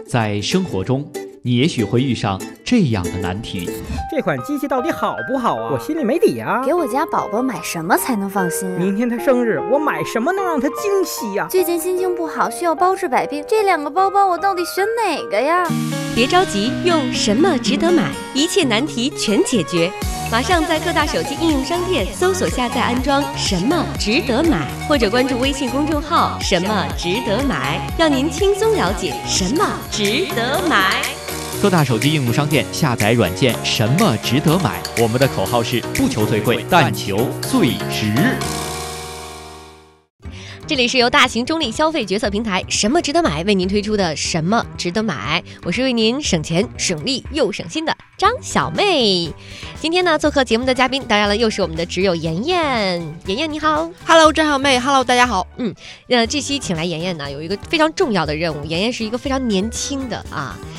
在生活中，你也许会遇上这样的难题： 这款机器到底好不好啊？我心里没底啊。 给我家宝宝买什么才能放心啊？ 明天他生日，我买什么能让他惊喜呀？ 最近心情不好，需要包治百病，这2个包包我到底选哪个呀？ 别着急，用什么值得买，一切难题全解决。马上在各大手机应用商店搜索下载安装什么值得买，或者关注微信公众号什么值得买，让您轻松了解什么值得买。 各大手机应用商店下载软件什么值得买，我们的口号是不求最贵，但求最值。 这里是由大型中立消费决策平台什么值得买为您推出的什么值得买，我是为您省钱省力又省心的张小妹。今天呢，做客节目的嘉宾当然了又是我们的挚友妍妍。妍妍你好。 Hello 张小妹 Hello 大家好。 这期请来妍妍呢有一个非常重要的任务。妍妍是一个非常年轻的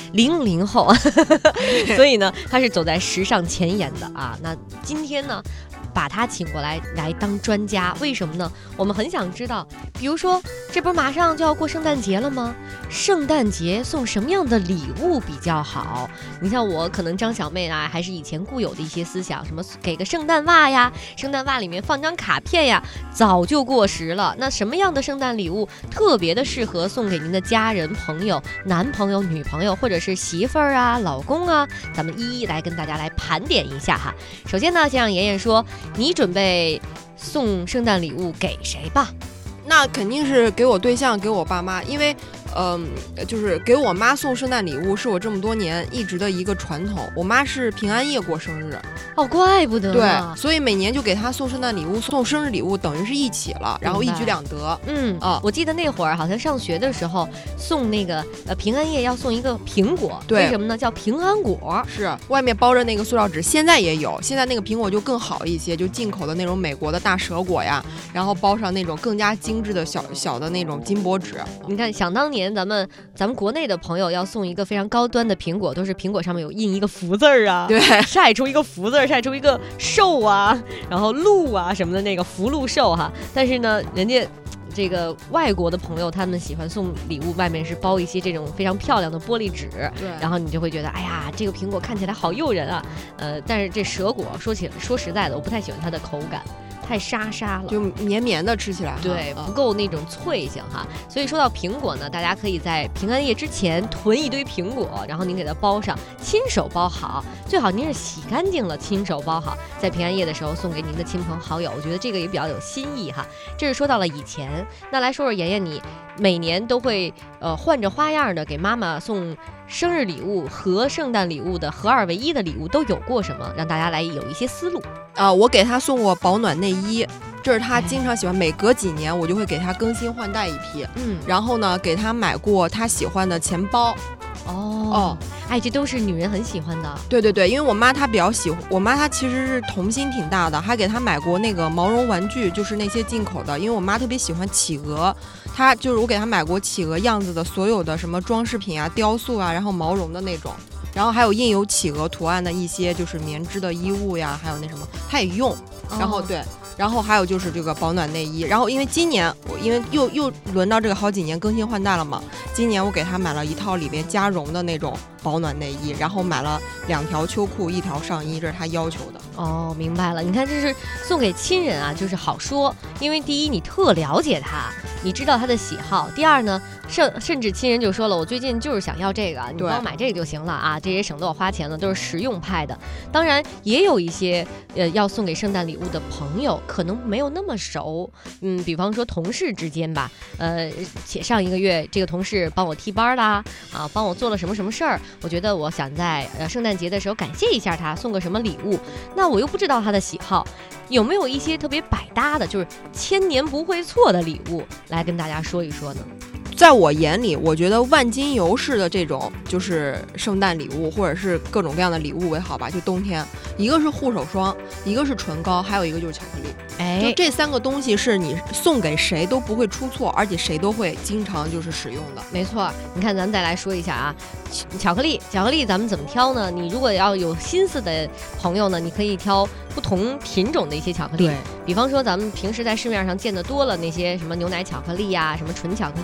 00后所以呢她是走在时尚前沿的那今天呢把他请过来当专家，为什么呢？我们很想知道，比如说这不是马上就要过圣诞节了吗？圣诞节送什么样的礼物比较好？你像我可能张小妹还是以前固有的一些思想，什么给个圣诞袜呀，圣诞袜里面放张卡片呀，早就过时了。那什么样的圣诞礼物特别的适合送给您的家人朋友、男朋友女朋友，或者是媳妇儿老公咱们一一来跟大家来盘点一下哈。首先呢，先让妍妍说，你准备送圣诞礼物给谁吧？ 那肯定是给我对象，给我爸妈，因为就是给我妈送圣诞礼物是我这么多年一直的一个传统。我妈是平安夜过生日， 怪不得。 对，所以每年就给她送圣诞礼物、送生日礼物，等于是一起了，然后一举两得。 我记得那会儿好像上学的时候送那个平安夜要送一个苹果， 对， 为什么呢？叫平安果， 是外面包着那个塑料纸，现在也有，现在那个苹果就更好一些，就进口的那种美国的大蛇果呀，然后包上那种更加精致的小的那种金箔纸。 你看，想当年咱们国内的朋友要送一个非常高端的苹果，都是苹果上面有印一个福字对， 晒出一个福字，晒出一个兽然后鹿什么的，那个福禄寿但是呢，人家这个外国的朋友他们喜欢送礼物，外面是包一些这种非常漂亮的玻璃纸， 对， 然后你就会觉得，哎呀，这个苹果看起来好诱人但是这蛇果说实在的，我不太喜欢它的口感。太沙了， 就绵绵的吃起来， 对，不够那种脆性所以说到苹果呢，大家可以在平安夜之前囤一堆苹果，然后您给它包上，亲手包好，最好您是洗干净了，亲手包好，在平安夜的时候送给您的亲朋好友，我觉得这个也比较有新意这是说到了以前。那来说说妍妍，你每年都会换着花样的给妈妈送生日礼物和圣诞礼物的合二为一的礼物都有过什么，让大家来有一些思路我给她送过保暖内衣，这是她经常喜欢，每隔几年我就会给她更新换代一批。然后呢，给她买过她喜欢的钱包。 这都是女人很喜欢的。 对，因为我妈她比较喜欢，我妈她其实是童心挺大的，还给她买过那个毛绒玩具，就是那些进口的，因为我妈特别喜欢企鹅，她就是我给她买过企鹅样子的所有的什么装饰品雕塑然后毛绒的那种，然后还有印有企鹅图案的一些就是棉织的衣物还有那什么她也用，然后对。然后还有就是这个保暖内衣，然后因为今年因为又轮到这个好几年更新换代了嘛，今年我给她买了一套里边加绒的那种保暖内衣，然后买了2条秋裤1条上衣，这是她要求的。 明白了。你看这是送给亲人就是好说，因为第一你特了解他，你知道他的喜好，第二呢甚至亲人就说了，我最近就是想要这个，你帮我买这个就行了这也省得我花钱了，都是实用派的。当然也有一些要送给圣诞礼物的朋友可能没有那么熟，比方说同事之间吧，且上一个月这个同事帮我替班啦帮我做了什么什么事儿，我觉得我想在圣诞节的时候感谢一下他，送个什么礼物，那我又不知道他的喜好，有没有一些特别百搭的，就是千年不会错的礼物来跟大家说一说呢？ 在我眼里，我觉得万金油式的这种就是圣诞礼物，或者是各种各样的礼物为好吧。就冬天，一个是护手霜，一个是唇膏，还有一个就是巧克力。就这3个东西是你送给谁都不会出错，而且谁都会经常就是使用的。 没错，你看咱们再来说一下巧克力咱们怎么挑呢？你如果要有心思的朋友呢，你可以挑不同品种的一些巧克力，比方说咱们平时在市面上见得多了那些什么牛奶巧克力什么纯巧克力黑巧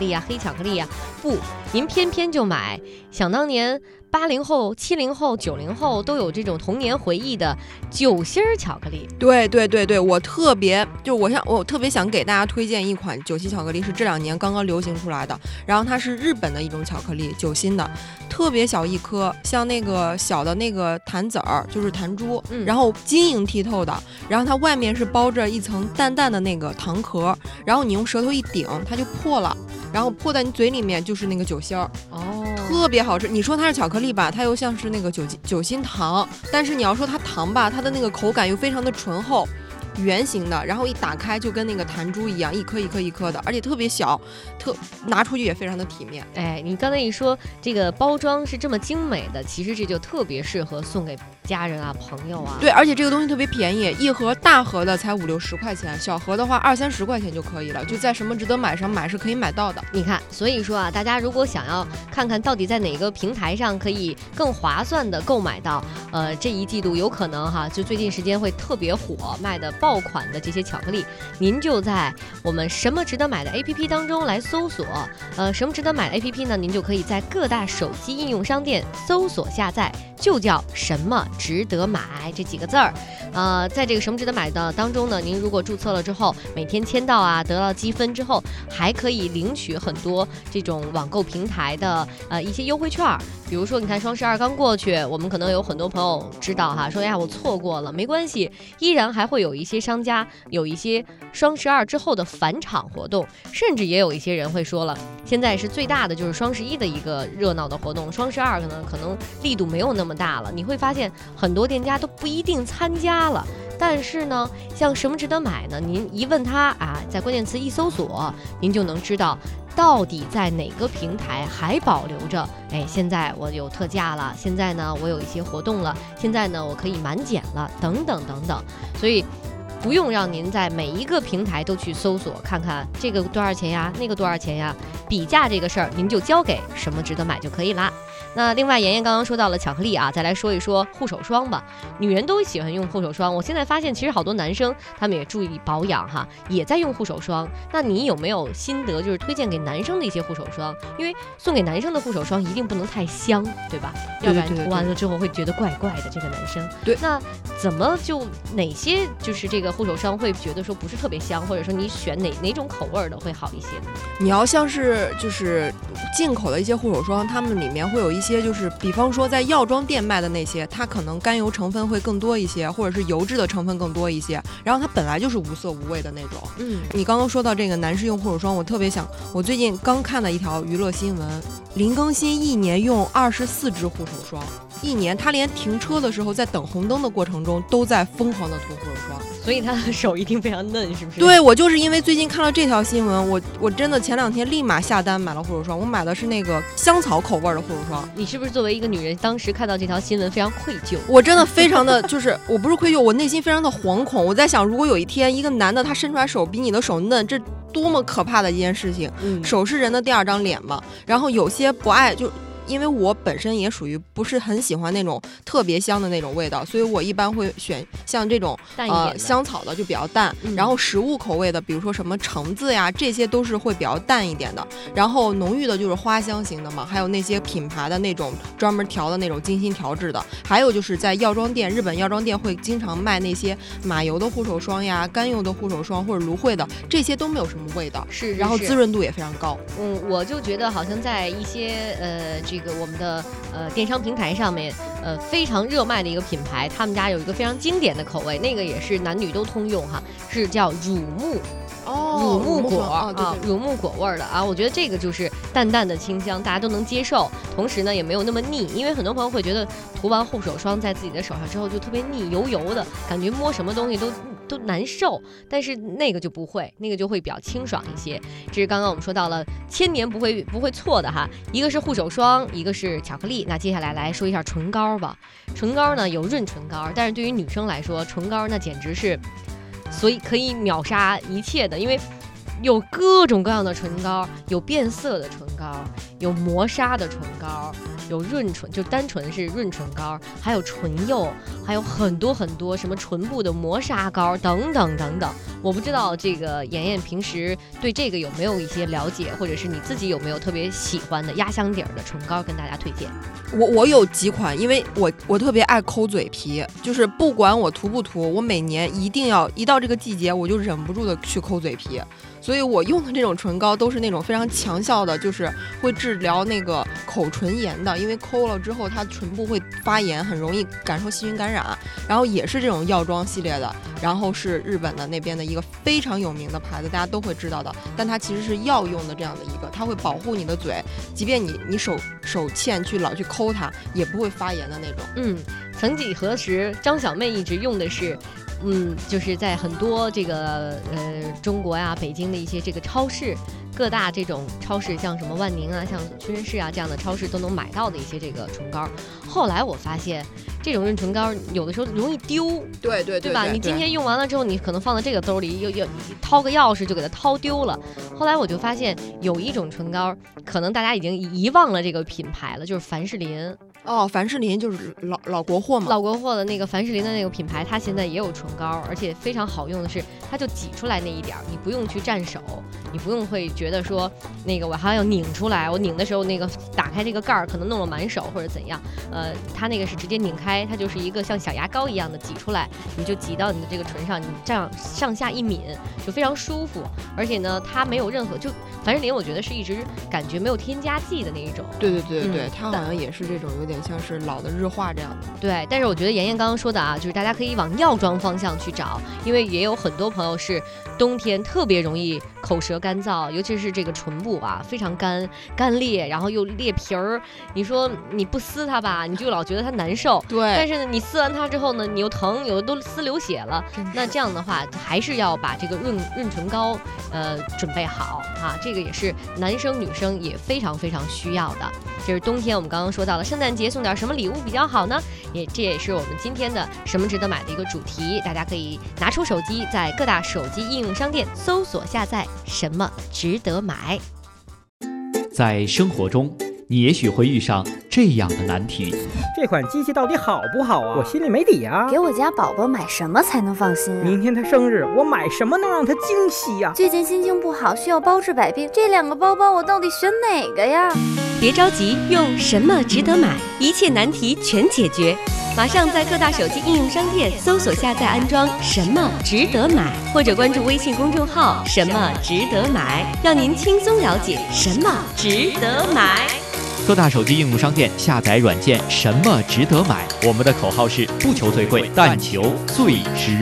巧克力呀？不，您偏偏就买。想当年80后、70后、90后都有这种童年回忆的酒心巧克力。 对，我特别想给大家推荐一款酒心巧克力，是这2年刚刚流行出来的，然后它是日本的一种巧克力，酒心的，特别小一颗，像那个小的那个弹子儿，就是弹珠，然后晶莹剔透的，然后它外面是包着一层淡淡的那个糖壳，然后你用舌头一顶，它就破了，然后破在你嘴里面就是那个酒心儿，特别好吃。你说它是巧克力吧，它又像是那个酒心糖，但是你要说它糖吧，它的那个口感又非常的醇厚，圆形的，然后一打开就跟那个弹珠一样，一颗一颗一颗的，而且特别小，拿出去也非常的体面。 哎，你刚才一说这个包装是这么精美的，其实这就特别适合送给家人啊、朋友啊。 对，而且这个东西特别便宜，一盒大盒的才50、60块钱，小盒的话20、30块钱就可以了，就在什么值得买上买是可以买到的。 你看，所以说啊，大家如果想要看看到底在哪个平台上可以更划算的购买到，这一季度有可能哈，就最近时间会特别火卖的爆款的这些巧克力，您就在我们什么值得买的 APP 当中来搜索，什么值得买的 APP 呢？您就可以在各大手机应用商店搜索下载，就叫什么值得买这几个字儿。在这个什么值得买的当中呢，您如果注册了之后，每天签到啊，得到积分之后，还可以领取很多这种网购平台的一些优惠券。比如说，你看双12刚过去，我们可能有很多朋友知道哈，说呀我错过了，没关系，依然还会有一些商家有一些双12之后的返场活动，甚至也有一些人会说了，现在是最大的就是双11的一个热闹的活动，双12可能力度没有那么大了，你会发现很多店家都不一定参加了。但是呢，像什么值得买呢？您一问他啊，在关键词一搜索，您就能知道到底在哪个平台还保留着。哎，现在我有特价了，现在呢我有一些活动了，现在呢我可以满减了，等等等等。所以不用让您在每一个平台都去搜索看看这个多少钱呀，那个多少钱呀，比价这个事儿您就交给什么值得买就可以啦。那另外，妍妍刚刚说到了巧克力啊，再来说一说护手霜吧。女人都喜欢用护手霜，我现在发现其实好多男生他们也注意保养哈，也在用护手霜。那你有没有心得，就是推荐给男生的一些护手霜？因为送给男生的护手霜一定不能太香，对吧？要不然涂完了之后会觉得怪怪的。这个男生， 对， 那怎么就哪些就是这个护手霜会觉得说不是特别香，或者说你选哪种口味的会好一些呢？ 你要像是就是进口的一些护手霜，它们里面会有一些就是比方说在药妆店卖的那些，它可能甘油成分会更多一些，或者是油脂的成分更多一些，然后它本来就是无色无味的那种。你刚刚说到这个男士用护手霜，我最近刚看了一条娱乐新闻，林更新1年用24支护手霜，1年他连停车的时候在等红灯的过程中都在疯狂的涂护手霜， 所以他的手一定非常嫩，是不是？ 对，我就是因为最近看了这条新闻，我真的前2天立马下单买了护手霜，我买的是那个香草口味的护手霜。 你是不是作为一个女人，当时看到这条新闻非常愧疚？ 我真的非常的就是我不是愧疚，我内心非常的惶恐。我在想，如果有一天一个男的他伸出来手比你的手嫩，这多么可怕的一件事情。手是人的第2张脸嘛。然后有些不爱就。因为我本身也属于不是很喜欢那种特别香的那种味道，所以我一般会选像这种香草的就比较淡，然后食物口味的，比如说什么橙子呀，这些都是会比较淡一点的。然后浓郁的就是花香型的嘛，还有那些品牌的那种专门调的那种精心调制的，还有就是在药妆店，日本药妆店会经常卖那些马油的护手霜呀、甘油的护手霜或者芦荟的，这些都没有什么味道，然后滋润度也非常高。 我就觉得好像在一些这个我们的电商平台上面，非常热卖的一个品牌，他们家有一个非常经典的口味，那个也是男女都通用哈，是叫乳木。乳木果乳木果味的啊，我觉得这个就是淡淡的清香，大家都能接受，同时呢也没有那么腻，因为很多朋友会觉得涂完护手霜在自己的手上之后就特别腻，油油的感觉，摸什么东西都难受，但是那个就不会，那个就会比较清爽一些。这是刚刚我们说到了千年不会错的哈，一个是护手霜，一个是巧克力。那接下来来说一下唇膏吧。唇膏呢有润唇膏，但是对于女生来说，唇膏那简直是所以可以秒杀一切的，因为有各种各样的唇膏，有变色的唇膏，有磨砂的唇膏， 有润唇，就单纯是润唇膏，还有唇釉，还有很多很多什么唇部的磨砂膏等等等等。我不知道这个妍妍平时对这个有没有一些了解，或者是你自己有没有特别喜欢的压箱底儿的唇膏跟大家推荐？ 我有几款，因为我特别爱抠嘴皮，就是不管我涂不涂，我每年一定要一到这个季节，我就忍不住的去抠嘴皮。所以我用的这种唇膏都是那种非常强效的，就是会治疗那个口唇炎的，因为抠了之后它唇部会发炎，很容易感受细菌感染。然后也是这种药妆系列的，然后是日本的那边的一个非常有名的牌子，大家都会知道的，但它其实是药用的这样的一个，它会保护你的嘴，即便你手欠去老去抠它，也不会发炎的那种。 曾几何时，张小妹一直用的是。就是在很多这个中国呀、北京的一些这个超市，各大这种超市，像什么万宁啊、像屈臣氏啊这样的超市都能买到的一些这个唇膏。后来我发现，这种润唇膏有的时候容易丢，对吧？你今天用完了之后，你可能放在这个兜里，又掏个钥匙就给它掏丢了。后来我就发现有一种唇膏，可能大家已经遗忘了这个品牌了，就是凡士林。 凡士林就是老国货嘛， 老国货的那个凡士林的那个品牌，它现在也有唇膏，而且非常好用的是，它就挤出来那一点儿，你不用去蘸手，你不用会觉得说那个我还要拧出来，我拧的时候那个打开这个盖儿可能弄了满手或者怎样，它那个是直接拧开，它就是一个像小牙膏一样的挤出来，你就挤到你的这个唇上，你这样上下一抿就非常舒服，而且呢，它没有任何就凡士林，我觉得是一直感觉没有添加剂的那一种。 对，它好像也是这种有点像是老的日化这样的。 对，但是我觉得妍妍刚刚说的啊，就是大家可以往药妆方向去找，因为也有很多朋友是冬天特别容易口舌干燥，尤其是这个唇部啊非常干裂，然后又裂皮儿。你说你不撕它吧，你就老觉得它难受。 对。 但是呢，你撕完它之后呢，你又疼，有的都撕流血了。那这样的话，还是要把这个润唇膏准备好啊，这个也是男生女生也非常非常需要的。这是冬天我们刚刚说到了，圣诞节送点什么礼物比较好呢？这也是我们今天的什么值得买的一个主题，大家可以拿出手机，在各大手机应用商店搜索下载什么值得买。 在生活中，你也许会遇上这样的难题： 这款机器到底好不好啊？我心里没底啊。 给我家宝宝买什么才能放心啊？ 明天他生日，我买什么能让他惊喜呀？ 最近心情不好，需要包治百病，这两个包包我到底选哪个呀？ 别着急，用什么值得买，一切难题全解决。马上在各大手机应用商店搜索下载安装什么值得买，或者关注微信公众号什么值得买，让您轻松了解什么值得买。 各大手机应用商店下载软件什么值得买，我们的口号是不求最贵，但求最值。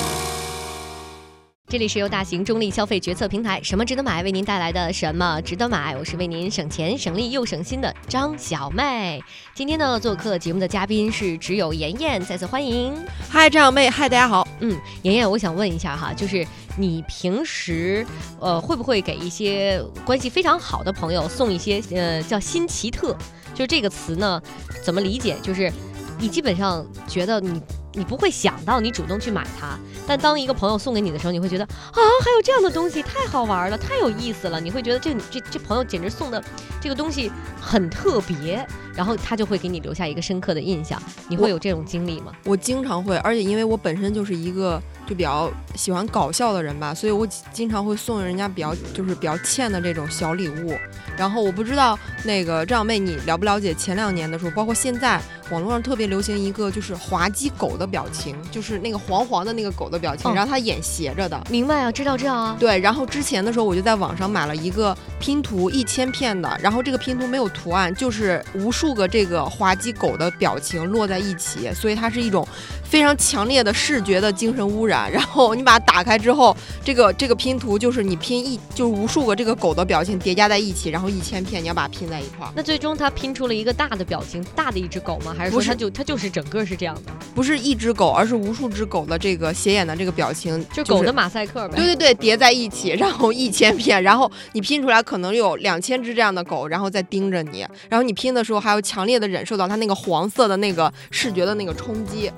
这里是由大型中立消费决策平台什么值得买为您带来的什么值得买，我是为您省钱省力又省心的张小妹。今天呢，做客节目的嘉宾是只有妍妍，再次欢迎。 嗨，张小妹，嗨，大家好。 妍妍，我想问一下哈，就是你平时会不会给一些关系非常好的朋友送一些叫新奇特？就这个词呢，怎么理解？就是你基本上觉得你不会想到你主动去买它，但当一个朋友送给你的时候，你会觉得啊，还有这样的东西，太好玩了，太有意思了。你会觉得这朋友简直送的这个东西很特别，然后他就会给你留下一个深刻的印象。你会有这种经历吗？ 我经常会，而且因为我本身就是一个就比较喜欢搞笑的人吧，所以我经常会送人家比较欠的这种小礼物。然后我不知道那个张小妹你了不了解，前2年的时候，包括现在网络上特别流行一个就是滑稽狗的表情，就是那个黄黄的那个狗的表情，然后它眼斜着的。 明白啊，知道啊。 对，然后之前的时候我就在网上买了一个拼图1000片的，然后这个拼图没有图案，就是无数个这个滑稽狗的表情落在一起，所以它是一种非常强烈的视觉的精神污染。然后你把它打开之后，这个拼图就是你就是无数个这个狗的表情叠加在一起，然后1000片你要把它拼在一块儿。 那最终它拼出了一个大的表情，大的一只狗吗？还是说它就是整个是这样的？ 不是一只狗，而是无数只狗的这个斜眼的这个表情， 就狗的马赛克呗。 对，叠在一起，然后1000片，然后你拼出来可能有2000只这样的狗，然后再盯着你，然后你拼的时候还要强烈的忍受到它那个黄色的那个视觉的那个冲击。 对啊，我就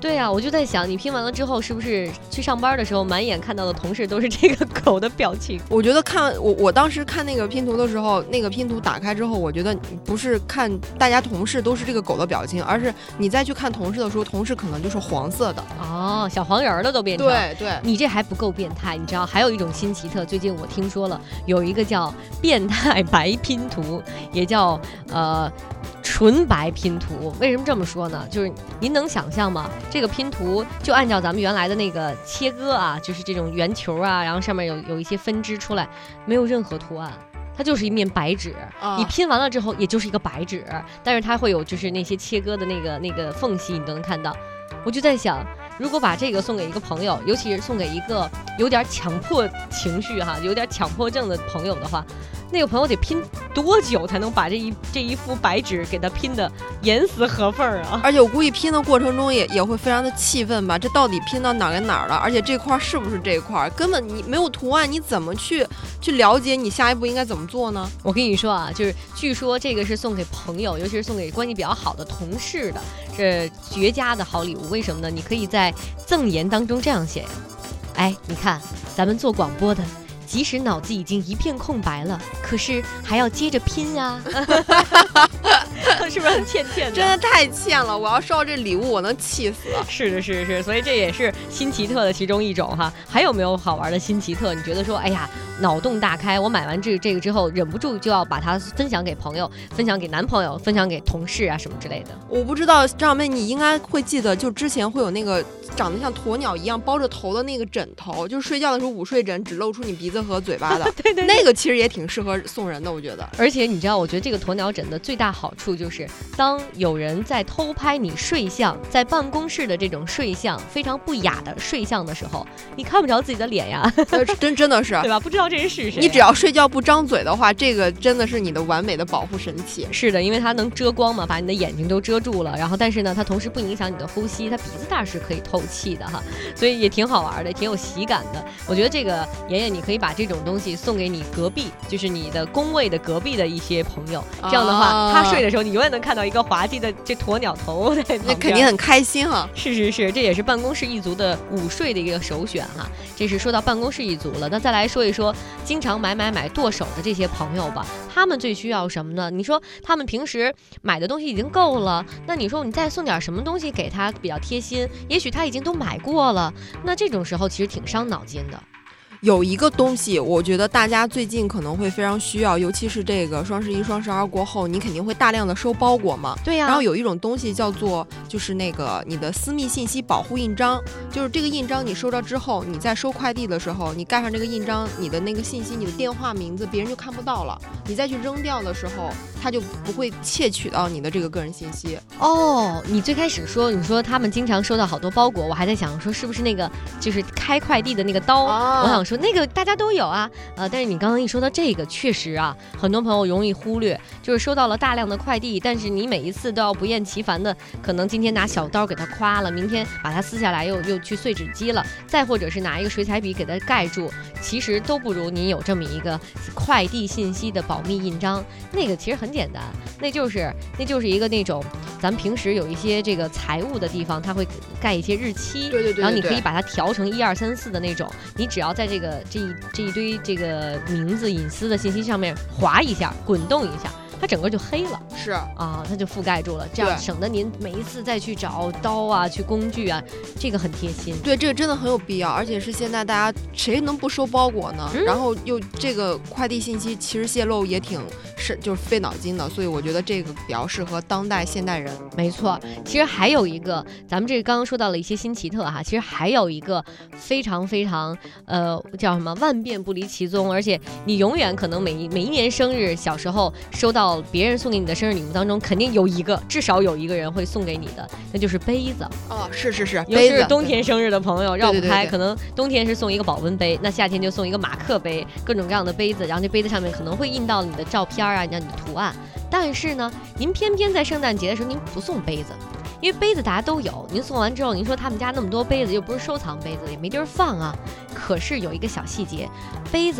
就在想，你拼完了之后，是不是去上班的时候，满眼看到的同事都是这个狗的表情？ 我觉得我当时看那个拼图的时候，那个拼图打开之后，我觉得不是看大家同事都是这个狗的表情，而是你再去看同事的时候，同事可能就是黄色的哦，小黄人了都变成。 对， 你这还不够变态，你知道还有一种新奇特，最近我听说了，有一个叫变态白拼图，也叫纯白拼图。为什么这么说呢？就是您能想象吗？这个拼图就按照咱们原来的那个切割啊，就是这种圆球啊，然后上面有一些分支出来，没有任何图案。它就是一面白纸，你拼完了之后也就是一个白纸，但是它会有就是那些切割的那个缝隙，你都能看到。我就在想，如果把这个送给一个朋友，尤其是送给一个有点强迫情绪哈、有点强迫症的朋友的话，那个朋友得拼多久才能把这一幅白纸给他拼的严丝合缝啊？ 而且我估计拼的过程中也会非常的气愤吧，这到底拼到哪儿跟哪儿了？而且这块是不是这块？根本你没有图案，你怎么去了解你下一步应该怎么做呢？ 我跟你说啊，就是据说这个是送给朋友，尤其是送给关系比较好的同事的，是绝佳的好礼物。为什么呢？你可以在赠言当中这样写呀，哎，你看咱们做广播的，即使脑子已经一片空白了，可是还要接着拼啊。是不是很欠的？ 真的太欠了！我要收到这礼物，我能气死了。 是的，是，所以这也是新奇特的其中一种哈。还有没有好玩的新奇特？你觉得说，哎呀，脑洞大开，我买完这个之后，忍不住就要把它分享给朋友，分享给男朋友，分享给同事啊什么之类的。 我不知道张小妹，你应该会记得，就之前会有那个长得像鸵鸟一样包着头的那个枕头，就是睡觉的时候午睡枕，只露出你鼻子和嘴巴的。 对， 那个其实也挺适合送人的，我觉得。 而且你知道，我觉得这个鸵鸟枕的最大好处就是，当有人在偷拍你睡相，在办公室的这种睡相非常不雅的睡相的时候，你看不着自己的脸呀。 真的是， 对吧？不知道这人是谁。 你只要睡觉不张嘴的话，这个真的是你的完美的保护神器。 是的，因为它能遮光嘛，把你的眼睛都遮住了。然后，但是呢，它同时不影响你的呼吸，它鼻子那是可以透气的哈，所以也挺好玩的，挺有喜感的。我觉得这个妍妍，你可以把这种东西送给你隔壁，就是你的工位的隔壁的一些朋友。这样的话，他睡的时候，你永远能看到一个滑稽的这鸵鸟头在旁边， 那肯定很开心哈。 是，这也是办公室一族的午睡的一个首选哈。这是说到办公室一族了，那再来说一说经常买剁手的这些朋友吧，他们最需要什么呢？你说他们平时买的东西已经够了，那你说你再送点什么东西给他比较贴心？也许他已经都买过了，那这种时候其实挺伤脑筋的。 有一个东西，我觉得大家最近可能会非常需要，尤其是这个双11、双12过后，你肯定会大量的收包裹嘛。 对呀。 然后有一种东西叫做，就是那个你的私密信息保护印章，就是这个印章你收到之后，你在收快递的时候，你盖上这个印章，你的那个信息、你的电话、名字，别人就看不到了。你再去扔掉的时候，他就不会窃取到你的这个个人信息。 哦，你最开始说，你说他们经常收到好多包裹，我还在想说是不是那个就是开快递的那个刀，我想说那个大家都有啊，但是你刚刚一说到这个，确实啊，很多朋友容易忽略，就是收到了大量的快递，但是你每一次都要不厌其烦的，可能今天拿小刀给它夸了，明天把它撕下来又去碎纸机了，再或者是拿一个水彩笔给它盖住，其实都不如你有这么一个快递信息的保密印章。那个其实很简单，那就是一个那种咱们平时有一些这个财务的地方，它会盖一些日期， 对， 然后你可以把它调成1、2、3、4的那种，你只要在这一堆这个名字隐私的信息上面划一下，滚动一下，它整个就黑了。 是啊，它就覆盖住了，这样省得您每一次再去找刀啊、去工具啊，这个很贴心。 对，这个真的很有必要，而且是现在大家谁能不收包裹呢？然后又这个快递信息其实泄露也挺就是费脑筋的，所以我觉得这个比较适合当代现代人。 没错，其实还有一个，咱们这刚刚说到了一些新奇特哈，其实还有一个非常叫什么万变不离其宗，而且你永远可能每一年生日，小时候收到别人送给你的生日礼物当中，肯定至少有一个人会送给你的，那就是杯子。 哦，是， 尤其是冬天生日的朋友绕不开， 对， 可能冬天是送一个保温杯，那夏天就送一个马克杯，各种各样的杯子，然后这杯子上面可能会印到你的照片啊，你的图案。但是呢，您偏偏在圣诞节的时候您不送杯子，因为杯子大家都有，您送完之后，您说他们家那么多杯子，又不是收藏杯子，也没地儿放啊。可是有一个小细节，杯子啊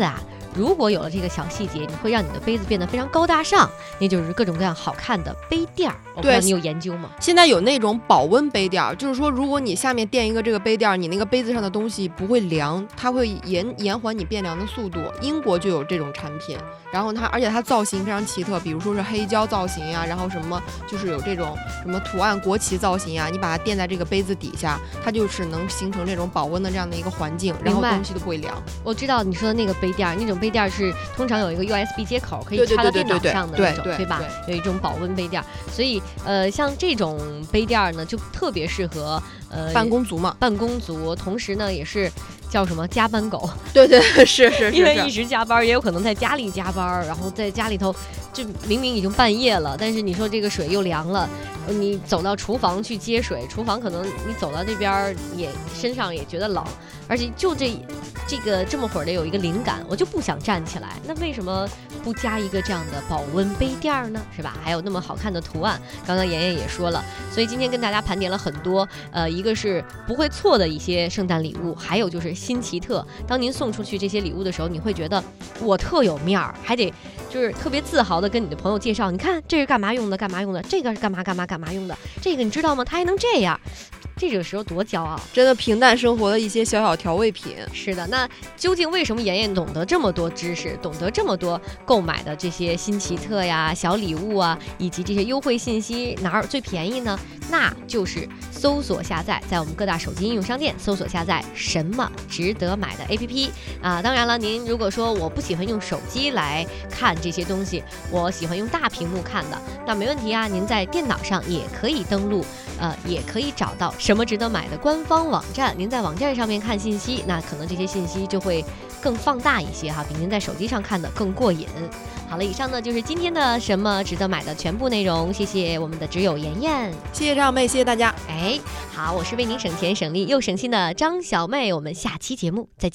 如果有了这个小细节，你会让你的杯子变得非常高大上，那就是各种各样好看的杯垫儿。我不知道你有研究吗？ 现在有那种保温杯垫，就是说如果你下面垫一个这个杯垫，你那个杯子上的东西不会凉，它会延缓你变凉的速度。英国就有这种产品，然后而且它造型非常奇特，比如说是黑胶造型呀，然后什么就是有这种什么图案国旗造型呀，你把它垫在这个杯子底下，它就是能形成这种保温的这样的一个环境，然后东西都不会凉。 我知道你说的那个杯垫，那种杯垫是通常有一个 USB 接口，可以插到电脑上的那种，对吧？有一种保温杯垫，所以像这种杯垫呢，就特别适合办公族嘛， 办公族，同时呢也是叫什么加班狗， 对，是， 因为一时加班，也有可能在家里加班，然后在家里头就明明已经半夜了，但是你说这个水又凉了，你走到厨房去接水，厨房可能你走到这边也身上也觉得冷，而且就这么会儿的有一个灵感，我就不想站起来，那为什么不加一个这样的保温杯垫呢？是吧？还有那么好看的图案，刚刚妍妍也说了，所以今天跟大家盘点了很多，一个是不会错的一些圣诞礼物，还有就是新奇特。当您送出去这些礼物的时候，你会觉得我特有面儿，还得就是特别自豪的跟你的朋友介绍，你看这是干嘛用的，干嘛用的，这个是干嘛用的，这个你知道吗？它还能这样。这个时候多骄傲， 真的平淡生活的一些小小调味品。 是的，那究竟为什么妍妍懂得这么多知识，懂得这么多购买的这些新奇特呀、小礼物啊，以及这些优惠信息，哪儿最便宜呢？那就是搜索下载，在我们各大手机应用商店搜索下载什么值得买的 APP 啊。当然了，您如果说我不喜欢用手机来看这些东西，我喜欢用大屏幕看的，那没问题啊，您在电脑上也可以登录。也可以找到什么值得买的官方网站，您在网站上面看信息，那可能这些信息就会更放大一些哈，比您在手机上看的更过瘾。好了，以上呢就是今天的什么值得买的全部内容，谢谢我们的挚友妍妍， 谢谢张妹，谢谢大家。 好，我是为您省钱省力又省心的张小妹，我们下期节目再见。